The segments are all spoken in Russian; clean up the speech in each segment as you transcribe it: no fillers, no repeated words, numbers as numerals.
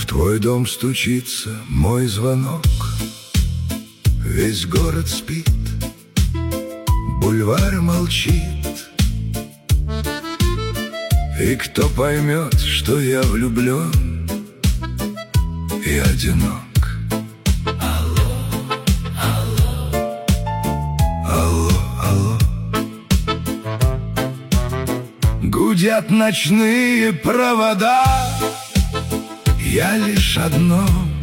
твой дом стучится мой звонок. Весь город спит, бульвар молчит. И кто поймет, что я влюблен и одинок? Алло, алло, алло, алло. Гудят ночные провода, я лишь одно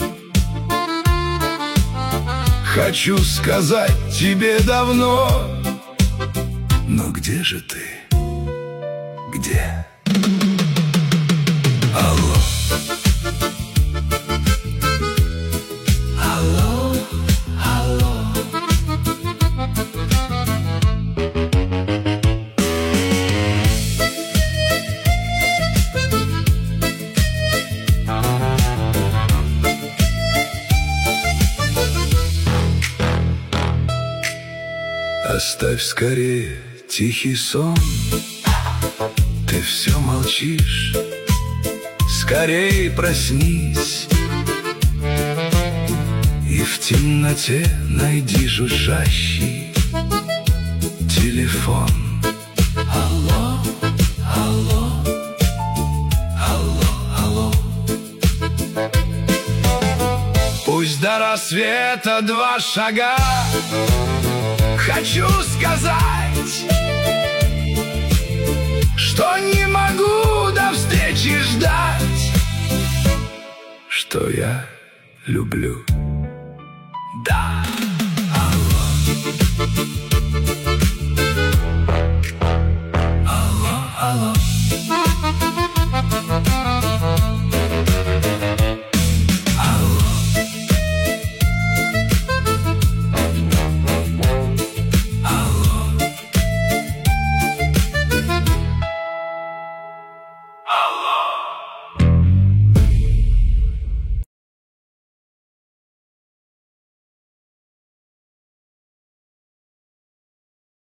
хочу сказать тебе давно. Но где же ты? Где? Алло. Алло, алло. Оставь скорее тихий сон, ты все молчишь, скорей проснись и в темноте найди жужжащий телефон. Алло, алло, алло, алло. Пусть до рассвета 2 шага, хочу сказать, что не могу до встречи ждать, что я люблю. Да, алло.